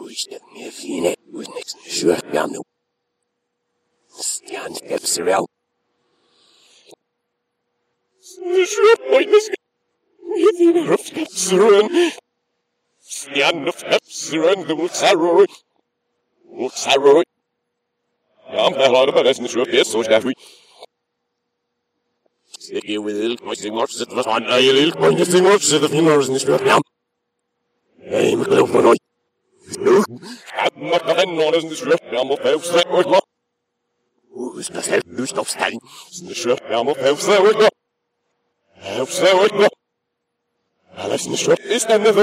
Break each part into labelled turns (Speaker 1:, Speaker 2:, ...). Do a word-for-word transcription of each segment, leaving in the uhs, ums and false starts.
Speaker 1: Wisdom, if you net was next to shirt down the stand steps around. The shirt pointless. If you never steps around. Stand of steps around the wolf's arrow. Wolf's arrow. I'm the hard of a lesson shirt, yes, so that we. Sticky with little pointing marks at the front, a little pointing marks at the fingers in the shirt now. I'm a little boy. No, I'm not the hand on the shirt. I'm a fair set or not. Who's the self do stop standing? The shirt. I'm a fair set or not. I'm set or not. I listen the shirt is never.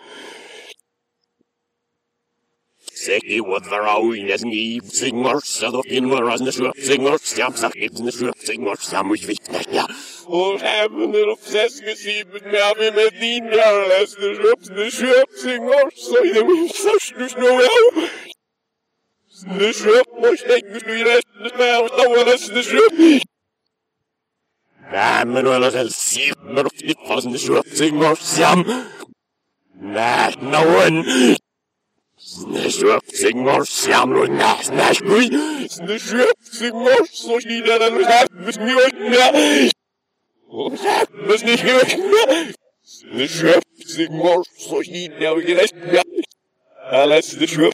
Speaker 1: Säkert vad varauin as ni singor så då finner oss när sjö singor stam sagt när sjö singor stam och viktigt ja och även när obsess gesibet med vi med din jag läste upp när sjö singor så det var först du snö ja när sjö måste du ju rätt med att ta läste sjö nej men då så sip när du fast när sjö singor stam nej no one Snösjöp singor sjamror näsnäskui. Snösjöp singor så skidar den och säppes mjölkna. Och säppes ni mjölkna. Snösjöp singor så skidar och gräskna. Alla snösjöp.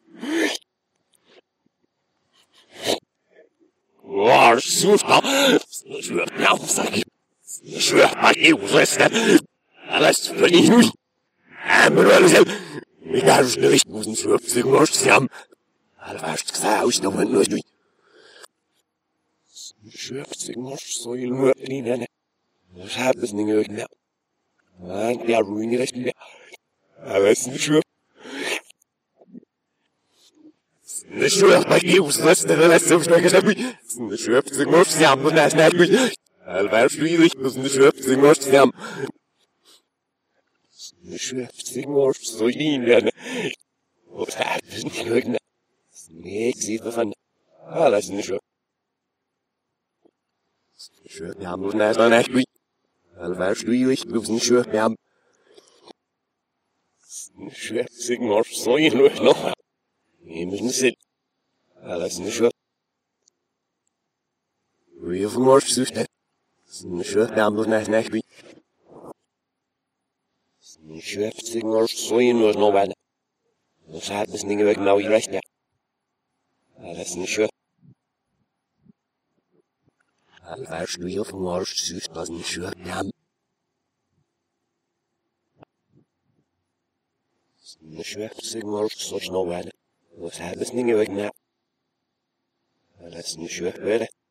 Speaker 1: Var susta. Snösjöp jamsak. Snösjöp att ljusresten. Alla sprinui. Ämrölsel. Vi kanske nu visst måste slå upp sig morsam. Alla värst saus då men nu. Köp sig mors så i löpningen. Det häppes ni ögna. Nej, jag ruinar det inte. Jag vet inte köp. Det köp mig useless det är så mycket så mycket. Det köp sig morsam och nästan mycket. Alla värst du inte måste köp sig morsam. Det köpt sig mors så linjen. Och det här är inte högna. Snäck sitter fan. Alla sin köp. Köp jag måste nästan äcklig. Alla värst du ju inte måste köp jag. Köp sig mors så linjen. Jag måste se. Alla sin köp. Vi har för mors syfte. Köp jag måste nästan äcklig. Ni köpt sig mors så in och nå väl. Och så hade ni väg nå i resten. Alla sin köp. All värst du ju för mors syfte att ni köp jam. Ni köpt sig mors så nå väl. Och så hade ni väg nå. Alla sin köp väl.